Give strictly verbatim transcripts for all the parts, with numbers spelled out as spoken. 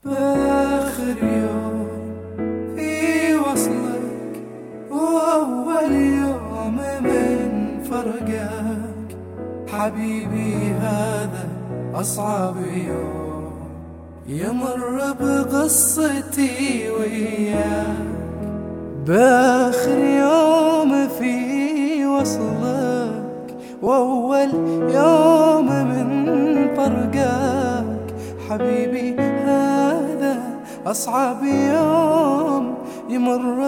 بآخر يوم في وصلك وأول يوم من فرقك حبيبي هذا أصعب يوم يمر بقصتي وياك. بآخر يوم في وصلك وأول يوم من فرقك حبيبي هذا أصعب يوم يمر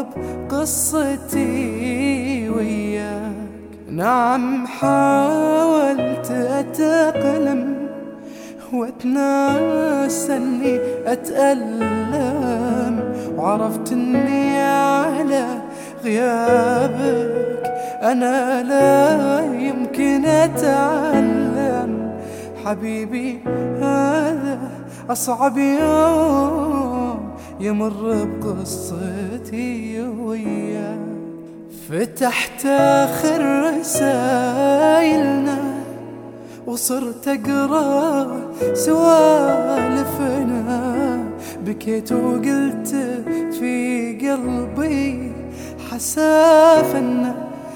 بقصتي وياك. نعم حاولت أتأقلم واتناسى اني اتألم، وعرفت اني على غيابك انا لا يمكن اتعلم. حبيبي هذا اصعب يوم يمر بقصتي وياك. فتحت اخر رسايلنا وصرت اقرا سوالفنا، بكيت وقلت في قلبي حسافنا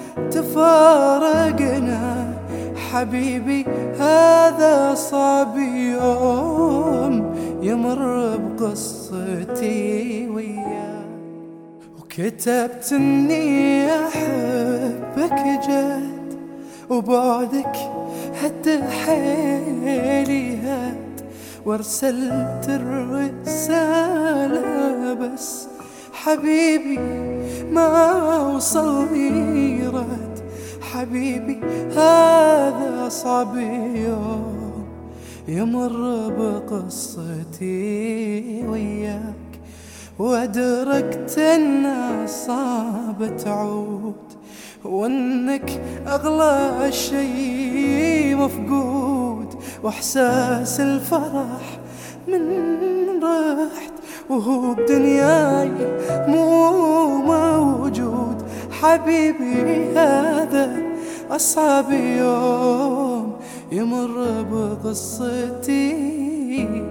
تفارقنا. حبيبي هذا صعب يوم يمر بقصتي وياك. وكتبت اني احبك جد وبعدك هد حيلي هد، وارسلت الرسالة بس حبيبي ما وصلني رد. حبيبي هذا صعب يوم يمر بقصتي وياك. وادركت ان صعب تعود وانك اغلى شيء مفقود، واحساس الفرح من رحت وهو بدنياي مو موجود. حبيبي هذا اصعب يوم يمر بقصتي